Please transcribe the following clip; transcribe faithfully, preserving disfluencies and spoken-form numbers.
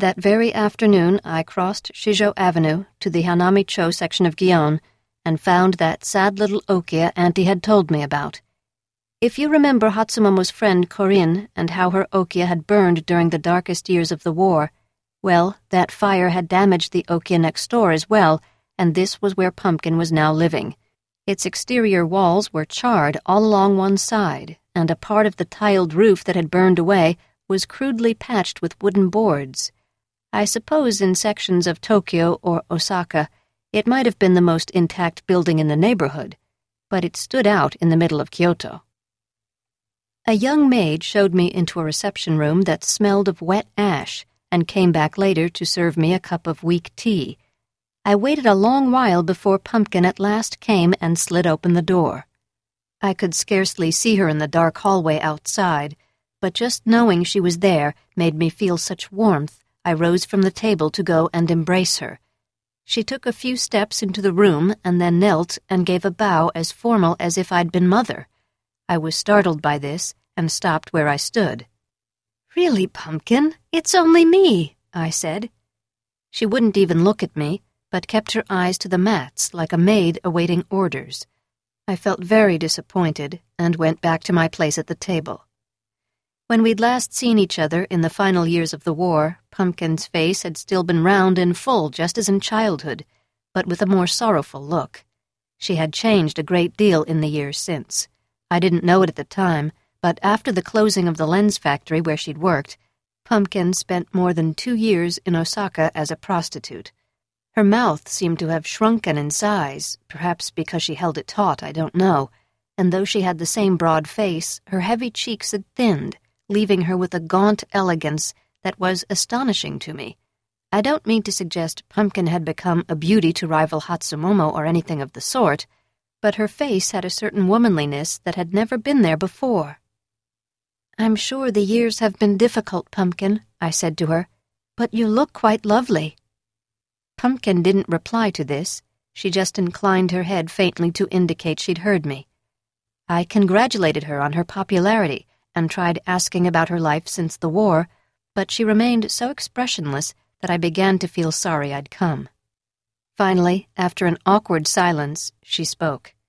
That very afternoon I crossed Shijo Avenue to the Hanami-cho section of Gion and found that sad little Okia Auntie had told me about. If you remember Hatsumomo's friend Corinne and how her Okia had burned during the darkest years of the war, well, that fire had damaged the Okia next door as well, and this was where Pumpkin was now living. Its exterior walls were charred all along one side, and a part of the tiled roof that had burned away was crudely patched with wooden boards. I suppose in sections of Tokyo or Osaka, it might have been the most intact building in the neighborhood, but it stood out in the middle of Kyoto. A young maid showed me into a reception room that smelled of wet ash and came back later to serve me a cup of weak tea. I waited a long while before Pumpkin at last came and slid open the door. I could scarcely see her in the dark hallway outside, but just knowing she was there made me feel such warmth I rose from the table to go and embrace her. She took a few steps into the room and then knelt and gave a bow as formal as if I'd been Mother. I was startled by this and stopped where I stood. "Really, Pumpkin, it's only me," I said. She wouldn't even look at me, but kept her eyes to the mats like a maid awaiting orders. I felt very disappointed and went back to my place at the table. When we'd last seen each other in the final years of the war, Pumpkin's face had still been round and full just as in childhood, but with a more sorrowful look. She had changed a great deal in the years since. I didn't know it at the time, but after the closing of the lens factory where she'd worked, Pumpkin spent more than two years in Osaka as a prostitute. Her mouth seemed to have shrunken in size, perhaps because she held it taut, I don't know, and though she had the same broad face, her heavy cheeks had thinned, leaving her with a gaunt elegance that was astonishing to me. I don't mean to suggest Pumpkin had become a beauty to rival Hatsumomo or anything of the sort, but her face had a certain womanliness that had never been there before. "I'm sure the years have been difficult, Pumpkin," I said to her, "but you look quite lovely." Pumpkin didn't reply to this. She just inclined her head faintly to indicate she'd heard me. I congratulated her on her popularity and tried asking about her life since the war, but she remained so expressionless that I began to feel sorry I'd come. Finally, after an awkward silence, she spoke.